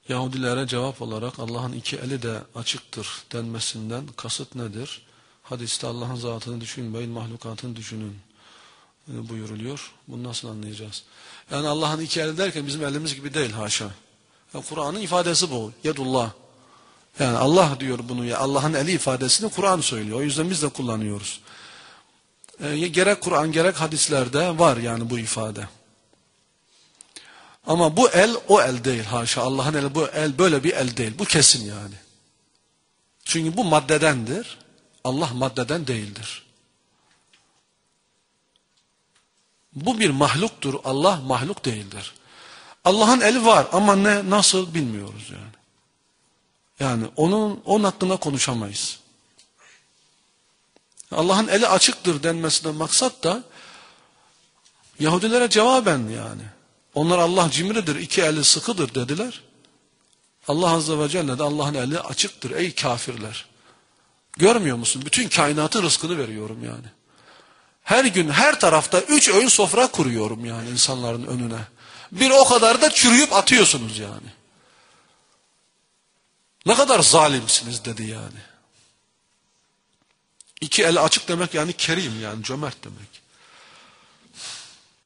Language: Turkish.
Yahudilere cevap olarak Allah'ın iki eli de açıktır denmesinden kasıt nedir? Hadiste Allah'ın zatını düşünmeyin, mahlukatını düşünün buyuruluyor. Bunu nasıl anlayacağız? Yani Allah'ın iki eli derken bizim elimiz gibi değil, haşa. Yani Kur'an'ın ifadesi bu. Yedullah. Yani Allah diyor bunu, ya Allah'ın eli ifadesini Kur'an söylüyor. O yüzden biz de kullanıyoruz. Gerek Kur'an gerek hadislerde var yani bu ifade. Ama bu el o el değil, haşa. Allah'ın eli bu el böyle bir el değil. Bu kesin yani. Çünkü bu maddedendir. Allah maddeden değildir. Bu bir mahluktur. Allah mahluk değildir. Allah'ın eli var ama ne nasıl bilmiyoruz yani. Yani onun hakkında konuşamayız. Allah'ın eli açıktır denmesinden maksat da Yahudilere cevaben yani. Onlar Allah cimridir, iki eli sıkıdır dediler. Allah Azze ve Celle de Allah'ın eli açıktır ey kafirler. Görmüyor musun? Bütün kainatın rızkını veriyorum yani. Her gün her tarafta 3 öğün sofra kuruyorum yani insanların önüne. Bir o kadar da çürüyüp atıyorsunuz yani. Ne kadar zalimsiniz dedi yani. İki eli açık demek yani kerim yani cömert demek.